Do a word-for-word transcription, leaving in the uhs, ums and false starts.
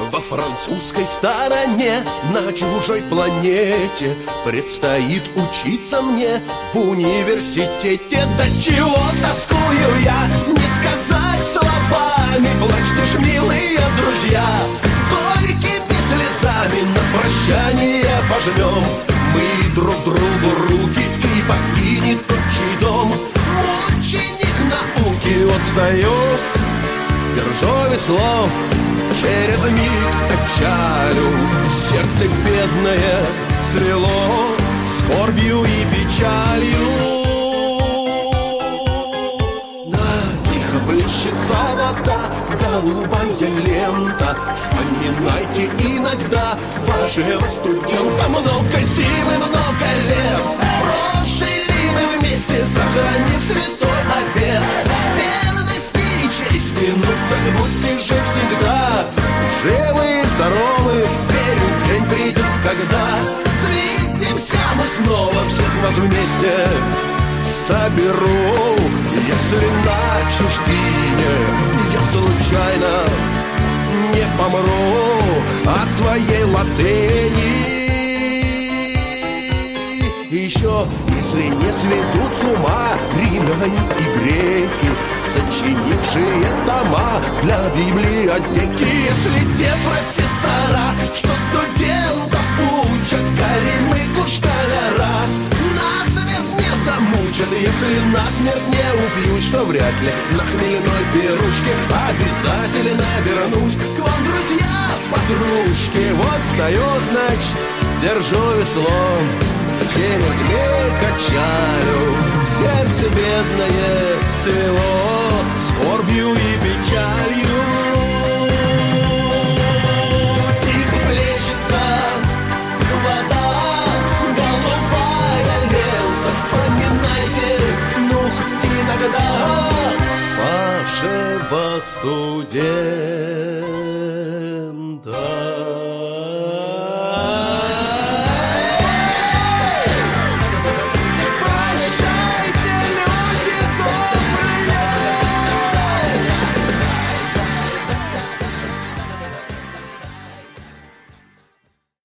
Во французской стороне, на чужой планете, предстоит учиться мне в университете. До чего тоскую я, не сказать словами. Плачьте ж, милые друзья, горькими слезами на прощание пожмем мы друг другу руки, и покинет отчий дом ученик науки. Вот стою, держу весло, через миг отчалю, сердце бедное свело скорбью и печалью. На тихо плещется вода, голубая лента. Вспоминайте иногда вашего студента. Много зим и много лет прожили мы вместе, сохранив святой обет верности и чести. Ну так будьте же всегда живы и здоровы, верю, день придет, когда свидимся мы снова, всех вас вместе соберу. Если на чужбине я случайно не помру от своей латыни. Еще, если не сведут с ума римляне и греки, сочинившие тома для библиотеки. Если те профессора, что студентов учат, горемыку школяра, насмерть не замучат. Если насмерть не убьют, что вряд ли на хмельной пирушке обязательно вернусь к вам, друзья, подружки. Вот встает, значит, держу весло, через миг качаю, сердце бедное свело скорбью и печалью. Тихо плещется вода, голубая лента. Вспоминайте, ну, иногда вашего студента.